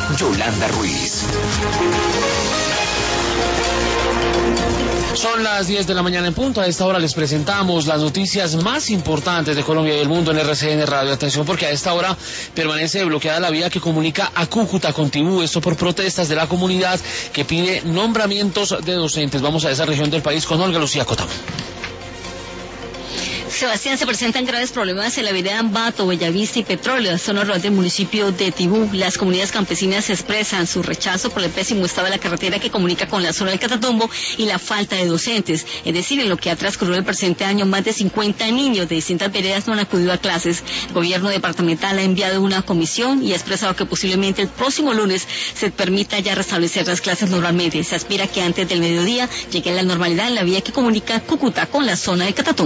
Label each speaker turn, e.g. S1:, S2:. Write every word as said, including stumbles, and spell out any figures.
S1: Yolanda Ruiz.
S2: Son las diez de la mañana en punto. A esta hora les presentamos las noticias más importantes de Colombia y el mundo en R C N Radio. Atención, porque a esta hora permanece bloqueada la vía que comunica a Cúcuta con Tibú. Esto por protestas de la comunidad que pide nombramientos de docentes. Vamos a esa región del país con Olga Lucía Cotamo.
S3: Sebastián, se presentan graves problemas en la vereda Ambato, Bellavista y Petróleo, zona rural del municipio de Tibú. Las comunidades campesinas expresan su rechazo por el pésimo estado de la carretera que comunica con la zona del Catatumbo y la falta de docentes. Es decir, en lo que ha transcurrido el presente año, más de cincuenta niños de distintas veredas no han acudido a clases. El gobierno departamental ha enviado una comisión y ha expresado que posiblemente el próximo lunes se permita ya restablecer las clases normalmente. Se aspira que antes del mediodía llegue la normalidad en la vía que comunica Cúcuta con la zona del Catatumbo.